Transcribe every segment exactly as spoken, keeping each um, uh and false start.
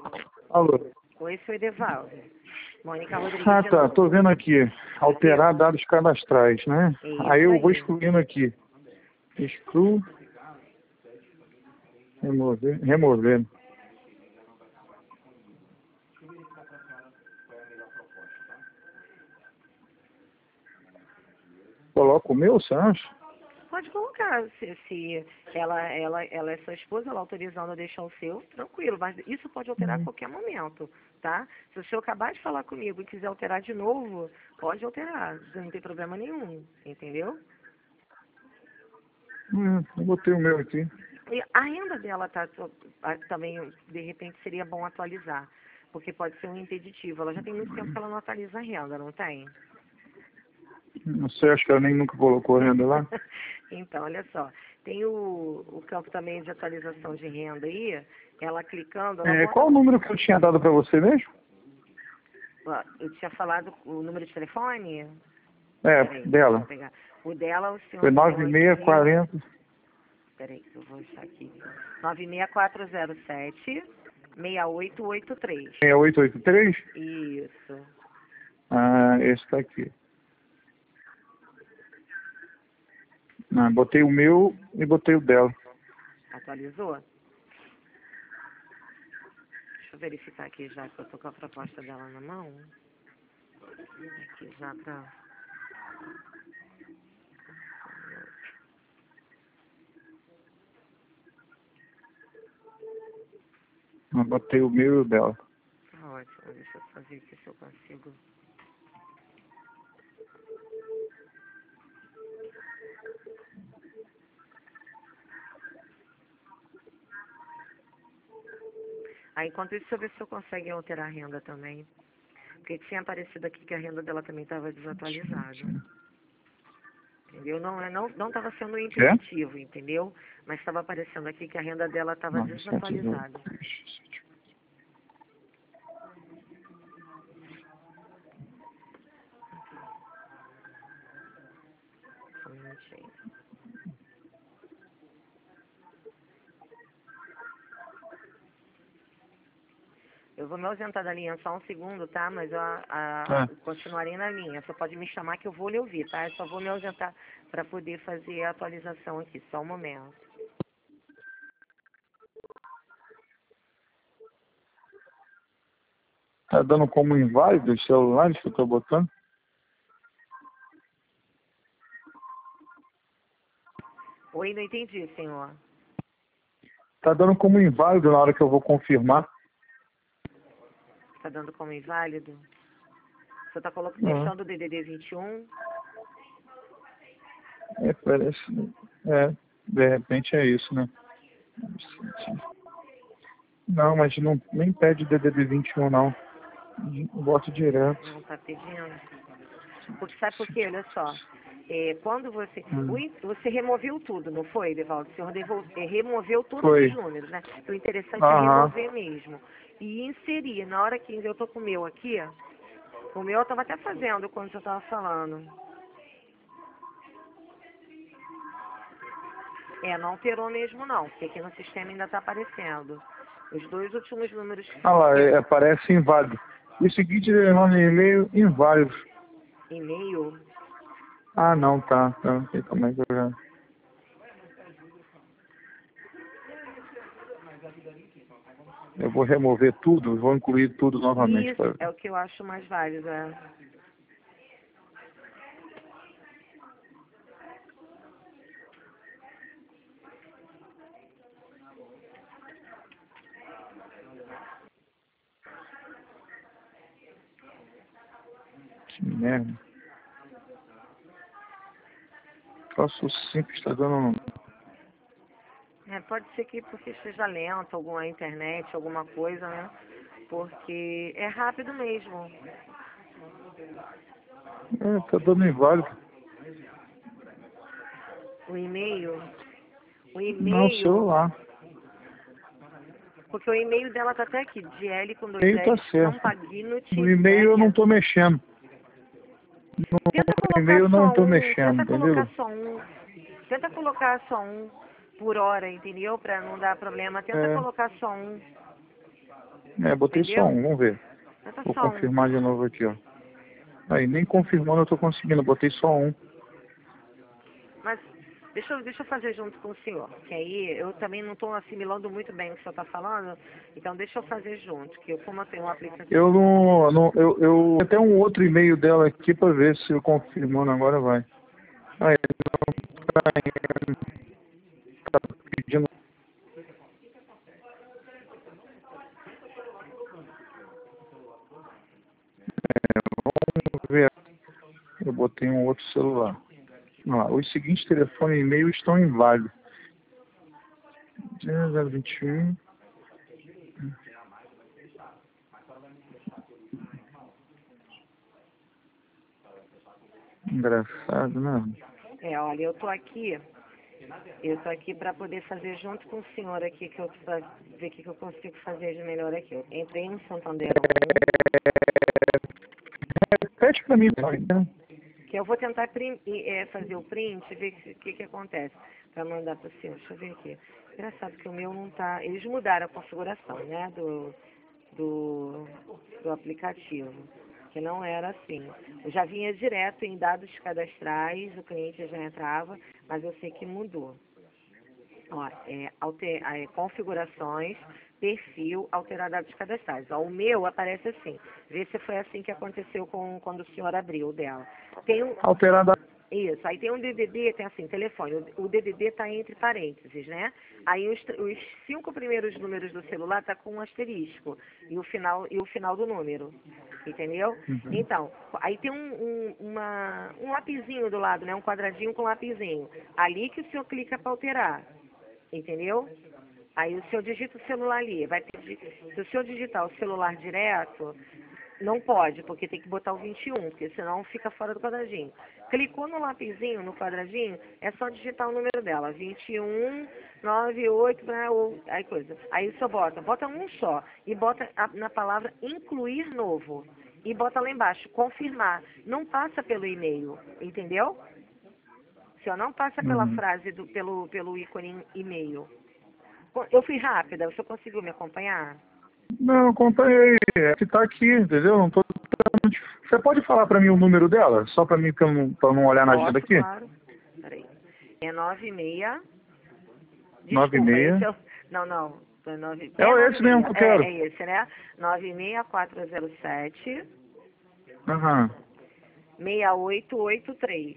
Alô? Oi, sou Edevaldo. Mônica Rodrigues. Ah, de tá. novo. Tô vendo aqui. Alterar dados cadastrais, né? Isso Aí eu vou aí. excluindo aqui. Excluo. Remover. Remover. Coloco o meu, você acha? Pode colocar, se, se ela, ela, ela é sua esposa, ela autorizando a deixar o seu, tranquilo, mas isso pode alterar a Hum. qualquer momento, tá? Se o senhor acabar de falar comigo e quiser alterar de novo, pode alterar, não tem problema nenhum, entendeu? Hum, eu botei o meu aqui. E a renda dela tá, to- a- também, de repente, seria bom atualizar, porque pode ser um impeditivo. Ela já tem muito tempo que ela não atualiza a renda, não tem? Não sei, acho que ela nem nunca colocou renda lá. Então, olha só, tem o, o campo também de atualização de renda aí, ela clicando, ela É, bota, qual o número que eu tinha dado pra você mesmo? ó, eu tinha falado o número de telefone, É, peraí, deixa eu dela. pegar, o dela o senhor Foi me deu nove seis aqui, quatro zero. peraí, que eu vou achar aqui, nove seis quatro zero sete, seis oito oito três, seis oito oito três? isso, Ah, esse tá aqui. Ah, botei o meu e botei o dela. atualizou? Deixa eu verificar aqui já que eu tô com a proposta dela na mão, aqui já pra... Ah, botei o meu e o dela. Tá ótimo, deixa eu fazer aqui se eu consigo. Aí, enquanto isso, deixa eu ver se eu consigo alterar a renda também. Porque tinha aparecido aqui que a renda dela também estava desatualizada. Entendeu? Não é, não, não estava sendo um Quer? impeditivo, entendeu? Mas estava aparecendo aqui que a renda dela estava novecentos e oito. desatualizada. Só um minutinho. Eu vou me ausentar da linha só um segundo, tá? Mas eu, a, a, Tá. continuarei na linha. Você pode me chamar que eu vou lhe ouvir, tá? Eu só vou me ausentar para poder fazer a atualização aqui. Só um momento. Tá dando como inválido os celulares que eu tô botando? Oi, não entendi, senhor. Tá dando como inválido na hora que eu vou confirmar. Está dando como inválido? Você está colocando, Uhum. deixando o D D D vinte e um? É, parece. É, de repente é isso, né? Não, mas não, nem pede D D D vinte e um não. Boto direto. Não está pedindo. Porque sabe por quê? Olha só. É, quando você. o Hum. in- Você removeu tudo, não foi, Edevaldo? O senhor devol- é, removeu todos Foi. os números, né? O interessante é Aham. remover mesmo. E inserir. Na hora que eu tô com o meu aqui, ó, o meu eu estava até fazendo quando você estava falando. É, não alterou mesmo não, porque aqui no sistema ainda está aparecendo. Os dois últimos números Ah lá, que é, aparece inválido. E o seguinte, nome e-mail inválido. e-mail. Ah, não, tá. tá. Não sei como é que eu já... Eu vou remover tudo, vou incluir tudo novamente. Isso Pra... é o que eu acho mais válido. É. Que merda. Troço simples, tá dando... É, pode ser que porque esteja lento, alguma internet, alguma coisa, né? Porque é rápido mesmo. É, tá dando inválido. O e-mail, o Não, e-mail, celular. porque o e-mail dela tá até aqui, D L com O dois e-mail tá L's, certo. Campagnino, No e-mail eu não Tibéria. tô mexendo. Tenta No e-mail colocar eu não só tô um, mexendo, tenta colocar entendeu? só um, tenta colocar só um por hora, entendeu? Pra não dar problema. Tenta É, colocar só um. É, botei Entendeu? só um, vamos ver. Bota Vou só um. confirmar de novo aqui, ó. Aí, nem confirmando eu tô conseguindo, botei só um. Mas deixa eu, deixa eu fazer junto com o senhor, que aí eu também não estou assimilando muito bem o que o senhor está falando, então deixa eu fazer junto, que eu, como eu tenho um aplicativo... Eu não, não eu, eu até um outro e-mail dela aqui pra ver se eu confirmando agora vai. Aí, não tá indo, tá pedindo. Vamos ver. Eu botei um outro celular. Vamos lá. Os seguintes telefones e e-mail estão inválidos. zero vinte e um. Engraçado, né? É, olha, eu estou aqui, eu estou aqui para poder fazer junto com o senhor aqui, que eu pra ver o que, que eu consigo fazer de melhor aqui. Eu entrei no Santander Repete pra mim, né? que eu vou tentar prim, é, fazer o print e ver o que, que, que acontece para mandar para o senhor. Deixa eu ver aqui. Engraçado que o meu não tá. Eles mudaram a configuração, né, do, do, do aplicativo, que não era assim. Eu já vinha direto em dados cadastrais, o cliente já entrava, mas eu sei que mudou. Ó, é, alter, é, configurações, perfil, alterar dados cadastrais. Ó, o meu aparece assim. Vê se foi assim que aconteceu com quando o senhor abriu o dela. Tem um, Alterada. isso, aí tem um D D D, tem assim, telefone. O, o D D D está entre parênteses, né? Aí os, tr- os cinco primeiros números do celular tá com um asterisco e o final e o final do número, entendeu? Uhum. Então, aí tem um, um, uma, um lapisinho do lado, né? Um quadradinho com lapisinho. Ali que o senhor clica para alterar, entendeu? Aí o senhor digita o celular ali, vai pedir. Se o senhor digitar o celular direto, não pode, porque tem que botar o vinte e um, porque senão fica fora do quadradinho. Clicou no lapisinho, no quadradinho, é só digitar o número dela, vinte e um, noventa e oito, né, ou, aí coisa. Aí só bota, bota um só, e bota a, na palavra incluir novo. E bota lá embaixo, confirmar. Não passa pelo e-mail, entendeu? O senhor não passa pela Uhum. frase, do, pelo, pelo ícone e-mail. Eu fui rápida, o senhor conseguiu me acompanhar? Não, acompanhei. É que tá aqui, entendeu? Não tô tentando te- Você pode falar pra mim o número dela? Só pra mim, pra eu não, pra eu não olhar na agenda Posso, aqui? claro. Peraí. É nove seis. Nove Desculpa, esse seis. é o. Não, não. É, nove, É é esse mesmo que eu nove seis. É, quero. é esse, né? nove seis quatro zero sete, Aham. seis oito oito três.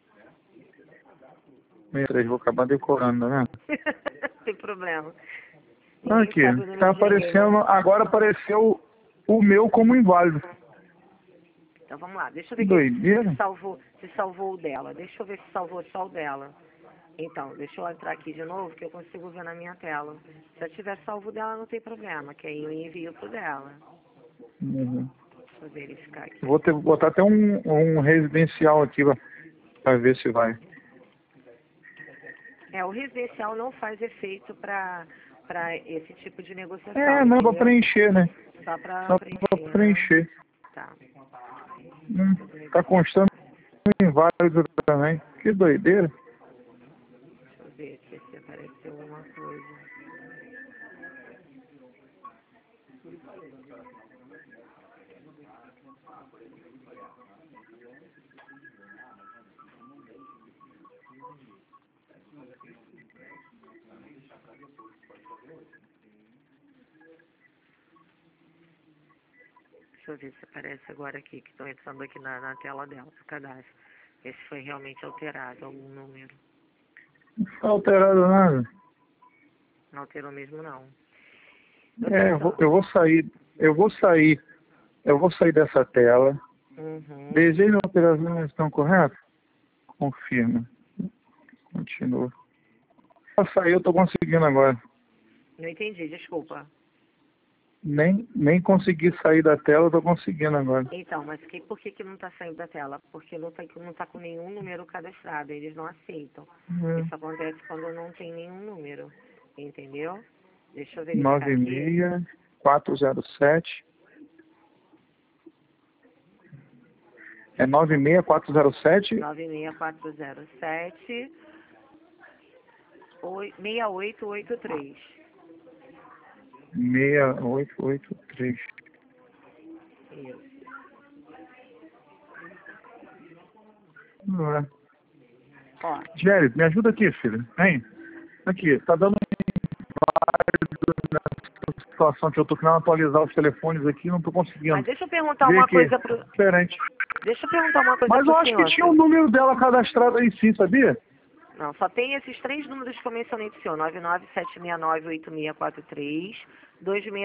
sessenta e três, vou acabar decorando, né? Não tem problema. Ninguém Aqui, sabe o tá número de ninguém, aparecendo, não. agora apareceu o meu como inválido. Então vamos lá. Deixa eu Que ver aqui se doideira. salvou, se salvou o dela. Deixa eu ver se salvou só o dela. Então, deixa eu entrar aqui de novo, que eu consigo ver na minha tela. Se eu tiver salvo dela, não tem problema, que aí eu envio pro dela. Uhum. Deixa eu verificar aqui. Vou ter, botar até um, um residencial aqui pra, pra ver se vai. É, o residencial não faz efeito para para esse tipo de negociação, É, não, pra entendeu? preencher, né? Só para Só pra preencher, né? preencher. Tá. Hum, Deixa eu ver tá aqui. constando inválido também. Que doideira. Deixa eu ver aqui se apareceu alguma coisa. Deixa eu ver se aparece agora aqui, que estou entrando aqui na, na tela dela, do cadastro. Ver se foi realmente alterado algum número. Não tá alterado nada. Não alterou mesmo, não. Outra É, eu vou, questão. eu vou sair. Eu vou sair. Eu vou sair dessa tela. Uhum. Desejo alterações estão corretas? Confirma. Continua. Pra sair eu tô conseguindo agora. Não entendi, desculpa. Nem, nem consegui sair da tela, eu tô conseguindo agora. Então, mas que, por que, que não está saindo da tela? Porque não está não tá com nenhum número cadastrado, eles não aceitam. Isso acontece quando não tem nenhum número, entendeu? Deixa eu verificar nove aqui. seis quatro zero sete. É nove seis quatro zero sete. nove seis quatro zero sete, seis oito oito três. seis oito oito três. Isso. Não é. Ó, Gério, me ajuda aqui, filho. Hein? Aqui, tá dando nessa situação que eu tô querendo atualizar os telefones aqui, não tô conseguindo. mas deixa eu perguntar Vê uma aqui. coisa pro... Diferente. Deixa eu perguntar uma coisa Mas eu pro acho senhor. que tinha o número dela cadastrado aí sim, sabia? Não, só tem esses três números que eu mencionei pro senhor. nove nove sete seis nove oito seis quatro três, dois seis